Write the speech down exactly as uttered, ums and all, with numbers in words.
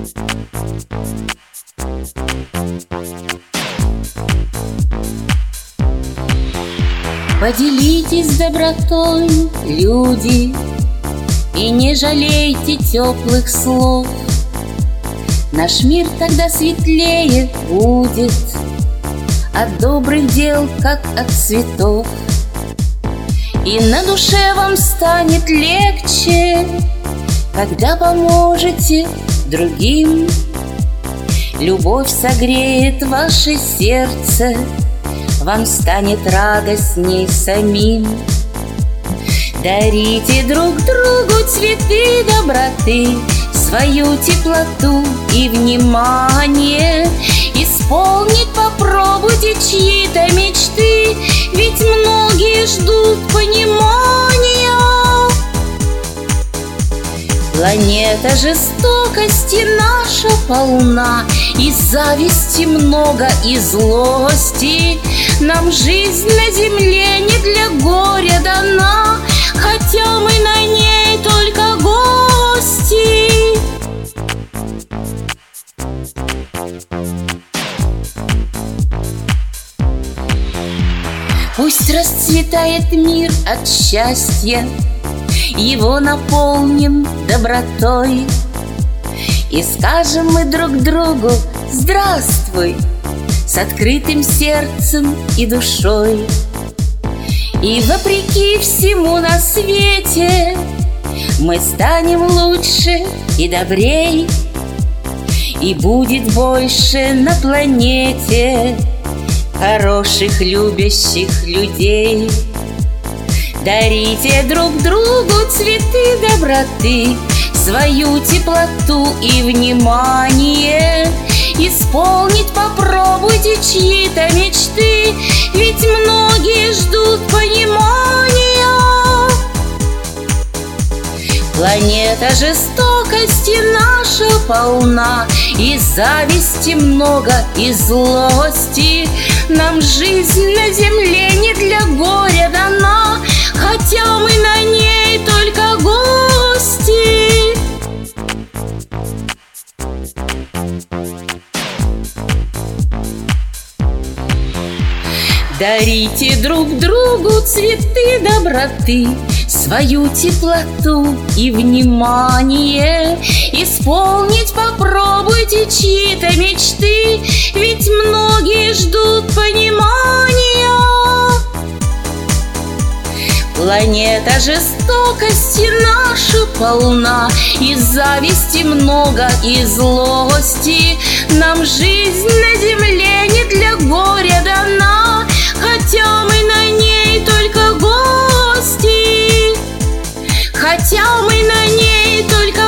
Поделитесь добротой, люди, и не жалейте теплых слов. Наш мир тогда светлее будет от добрых дел, как от цветов. И на душе вам станет легче, когда поможете другим. Любовь согреет ваше сердце, вам станет радостней самим. Дарите друг другу цветы доброты, свою теплоту и внимание. Исполнить попробуйте чьи-то мечты, ведь многие ждут понимания. Планета жестокости наша полна, и зависти много, и злости. Нам жизнь на земле не для горя дана, хотя мы на ней только гости. Пусть расцветает мир от счастья, его наполним добротой. И скажем мы друг другу «Здравствуй» с открытым сердцем и душой. И вопреки всему на свете мы станем лучше и добрей, и будет больше на планете хороших, любящих людей. Дарите друг другу цветы доброты, свою теплоту и внимание. Исполнить попробуйте чьи-то мечты, ведь многие ждут понимания. Планета жестокости наша полна, и зависти много, и злости. Нам жизнь на земле не для горя дана, хотя мы на ней только гости. Дарите друг другу цветы доброты, свою теплоту и внимание. Исполнить попробуйте чьи-то мечты, ведь многие ждут понимания. Планета жестокости наша полна, и зависти много, и злости. Нам жизнь на земле не для горя дана, хотя мы на ней только гости. Хотя мы на ней только